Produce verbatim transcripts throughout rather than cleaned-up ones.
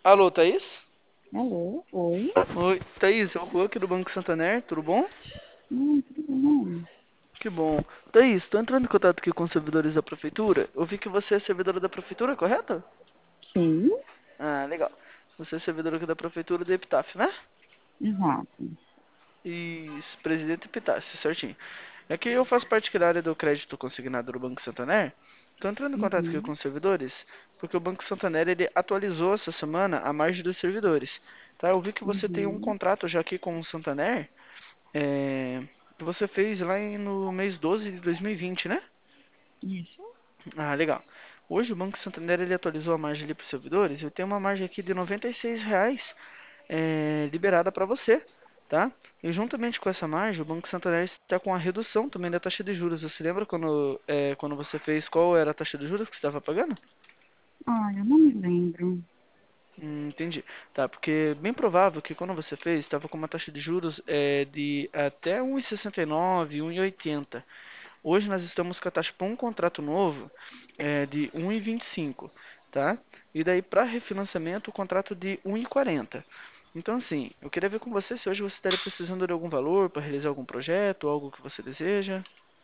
Alô, Thaís? Alô, oi. Oi, Thaís, é o Rua aqui do Banco Santander, tudo bom? Hum, tudo bom? Que bom. Thaís, tô entrando em contato aqui com os servidores da prefeitura. Eu vi que você é servidora da prefeitura, correto? Sim, Ah, legal. Você é servidora aqui da prefeitura do Epitáfio, né? exato. Isso, presidente Epitácio, certinho. É que eu faço parte aqui da área do crédito consignado do Banco Santander. Tô entrando em contato aqui com Uhum, os servidores, porque o Banco Santander ele atualizou essa semana a margem dos servidores. Tá? Eu vi que você tem um uhum. contrato já aqui com o Santander. É, que você fez lá em- no mês doze de dois mil e vinte, né? Isso. Ah, legal. Hoje o Banco Santander ele atualizou a margem ali para os servidores. Eu tenho uma margem aqui de R$ noventa e seis reais é, liberada para você, tá? E juntamente com essa margem, o Banco Santander está com a redução também da taxa de juros. Você lembra quando, é, quando você fez qual era a taxa de juros que você estava pagando? Ah, eu não me lembro. Hum, entendi. Tá, porque é bem provável que quando você fez, estava com uma taxa de juros é, de até um vírgula sessenta e nove, um vírgula oitenta. Hoje nós estamos com a taxa para um contrato novo é, de um vírgula vinte e cinco, tá? E daí para refinanciamento o contrato de um vírgula quarenta. Então assim, eu queria ver com você se hoje você estaria precisando de algum valor para realizar algum projeto, algo que você deseja.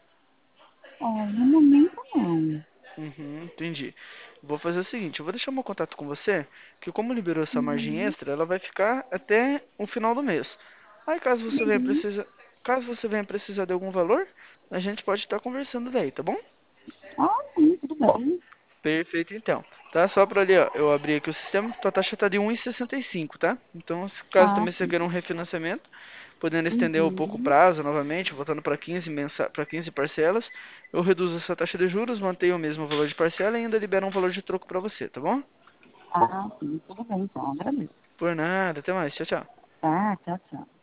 Oh, no momento não. Uhum, entendi. Vou fazer o seguinte, eu vou deixar meu contato com você, que como liberou essa margem Uhum, extra, ela vai ficar até o final do mês. Aí caso você venha uhum. precisar, caso você venha precisar de algum valor, a gente pode estar conversando daí, tá bom? Ah, sim, tudo bem. Perfeito, então. Tá? Só para ali, ó, eu abri aqui o sistema, tua taxa tá de um vírgula sessenta e cinco, tá? Então, se caso Ah, também você sim. queira um refinanciamento, podendo estender um pouco o Uhum. prazo novamente, voltando para quinze mensa para quinze parcelas, eu reduzo essa taxa de juros, mantenho o mesmo valor de parcela e ainda libero um valor de troco para você, tá bom? Ah, sim, tudo bem, então. Agradeço. Por nada, até mais, tchau, tchau. Tá, tchau, tchau.